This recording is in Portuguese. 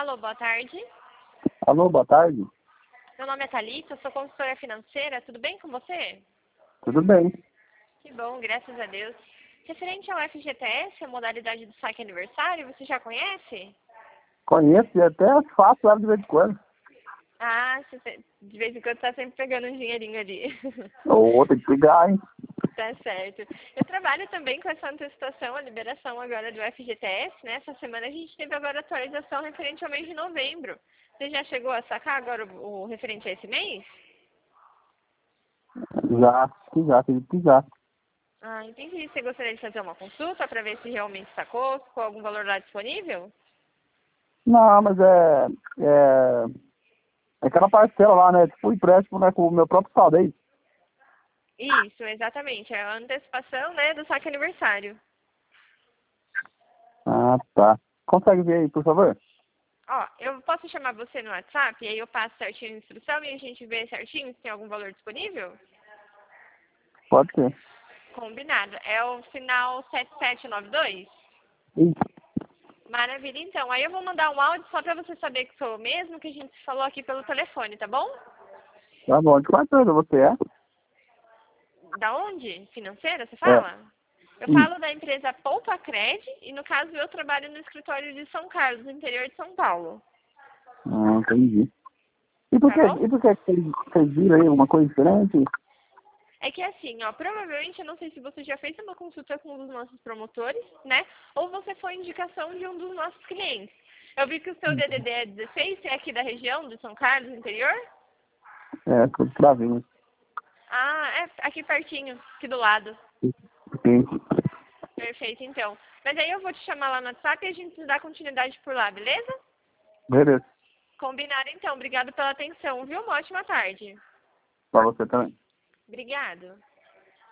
Alô, boa tarde. Alô, boa tarde. Meu nome é Thalita, eu sou consultora financeira. Tudo bem com você? Tudo bem? Que bom, graças a Deus. Referente ao FGTS, a modalidade do saque aniversário, você já conhece? Conheço e até faço ela de vez em quando. Ah, de vez em quando tá sempre pegando um dinheirinho ali. Ô, tem que pegar, hein? Tá certo. Eu trabalho também com essa antecipação, a liberação agora do FGTS, né? Essa semana a gente teve agora a atualização referente ao mês de novembro. Você já chegou a sacar agora o referente a esse mês? Já, tem que já. Ah, entendi. Você gostaria de fazer uma consulta para ver se realmente sacou, se ficou algum valor lá disponível? Não, mas é aquela parcela lá, né? Tipo, o empréstimo, né? Com o meu próprio saldo aí. Isso, exatamente. É a antecipação, né, do saque aniversário. Ah, tá. Consegue ver aí, por favor? Ó, eu posso chamar você no WhatsApp e aí eu passo certinho a instrução e a gente vê certinho se tem algum valor disponível? Pode ser. Combinado. É o final 7792? Isso. Maravilha, então. Aí eu vou mandar um áudio só para você saber que sou eu mesmo, que a gente falou aqui pelo telefone, tá bom? Tá bom. De qual empresa você é? Da onde? Financeira, você É. fala? Eu falo da empresa Poupa Cred e, no caso, eu trabalho no escritório de São Carlos, no interior de São Paulo. Ah, entendi. Tá bom? E por que vocês viram aí alguma coisa diferente? É que assim, ó, provavelmente, eu não sei se você já fez uma consulta com um dos nossos promotores, né? Ou você foi indicação de um dos nossos clientes. Eu vi que o seu DDD é 16, é aqui da região de São Carlos, interior? É, tudo travinho. Ah, é aqui pertinho, aqui do lado. Sim. Perfeito, então. Mas aí eu vou te chamar lá no WhatsApp e a gente dá continuidade por lá, beleza? Beleza. Combinado, então. Obrigado pela atenção, viu? Uma ótima tarde. Pra você também. Obrigado.